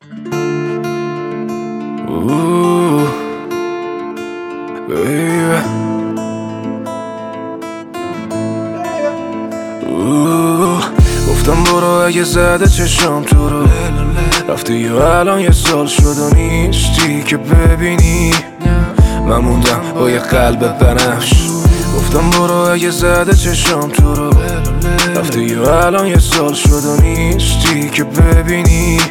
گفتم برو اگه زده چشم تو رو، رفتی و الان یه سال شد و نیستی که ببینی. من موندم با یه قلب بنفش. گفتم برو اگه زده چشم تو رو، رفتی و الان یه سال شد و نیستی که ببینی.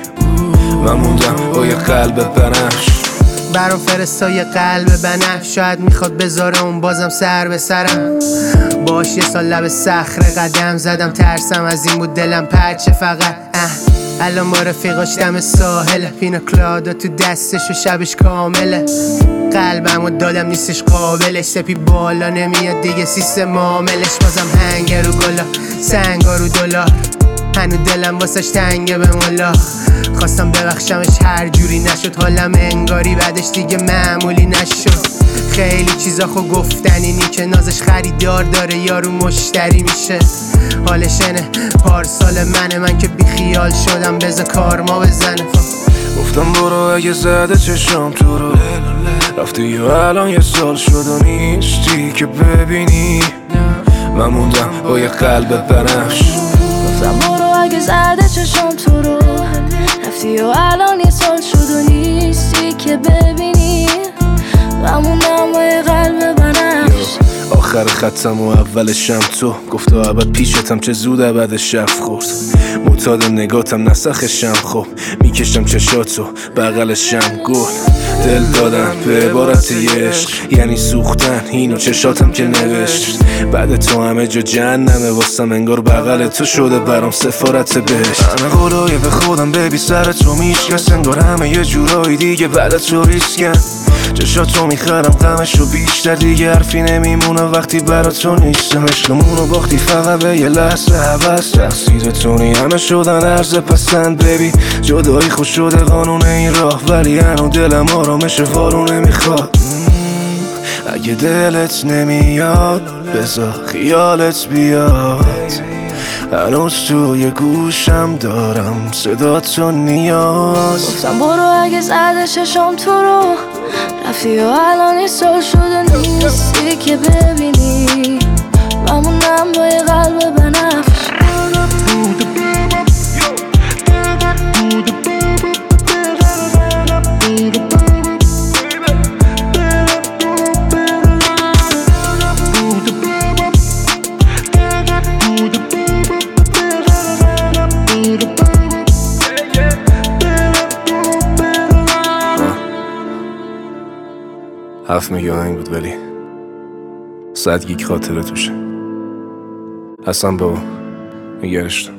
من موندم با یه قلب بنفش. برام فرستای قلب بنفش، شاید میخواد بذاره اون بازم سر به سرم. باش یه سال لب صخره قدم زدم، ترسم از این بود دلم پرچه فقط. الان با رفیقاش دم ساحل، پینا کلادا تو دستش و شبش کامله. قلبمو دادم نیستش قابلش، سپی بالا نمیاد دیگه سیستم معاملش. بازم هنگ رو گلا، سنگا رو دلار، هنو دلم واسش تنگه به مولا. خواستم ببخشمش هر جوری نشد، حالم انگاری بعدش دیگه معمولی نشد. خیلی چیزا خو گفتنی نی که نازش خریدار داره یارو مشتری میشه. حالش اینه پارسال من که بیخیال شدم بذار کارما بزنه. گفتم برو اگه زده چشم تو رو، رفتی و الان یه سال شد و نیستی که ببینی. من موندم با یه قلب بنفش. گفتم برو اگه زده چشم تو رو، رفتی و الان یه سال شد و نیستی که ببینی. من موندم با یه قلب بنفش. آخر خطم و اولشم تو، گفت و ابد پیشتم چه زود ابد شب خورد. معتاد نگاتم نسخشم، خب میکشم چشاتو بغلشم. گل دل دادم به عبارت عشق، یعنی سوختن اینو چشاتم که نوشت. بعد تو همه جا جهنمه واسم، انگار بغل تو شده برام سفارت بهشت. همه قولای به خودم ببی سر تو میشکست، انگار همه یه جورایی دیگه بعد تو ریسکن. چشاتو میخرم غمشو بیشتر، دیگه حرفی نمیمونه وقتی برا تو نیستم. عشقمونو باختی فقط به یه لحظه هوس، تقصیر تونی همه شدن عرض پسند. ببی جدایی خوش شده قانون این راه، ولی هنو دلم آرامش وارونه میخواد. اگه دلت نمیاد بذار خیالت بیاد، هنوز توی گوشم دارم صدا تو نیاز. گفتم برو اگه زده چشم تو رو، رفتی و الان یه سال شده نیستی که ببینی. من موندم با یه قلب بنفش. حرف میگه آهنگ بود ولی 100 گیگ خاطره توشه. حسن بابا نگرش دار.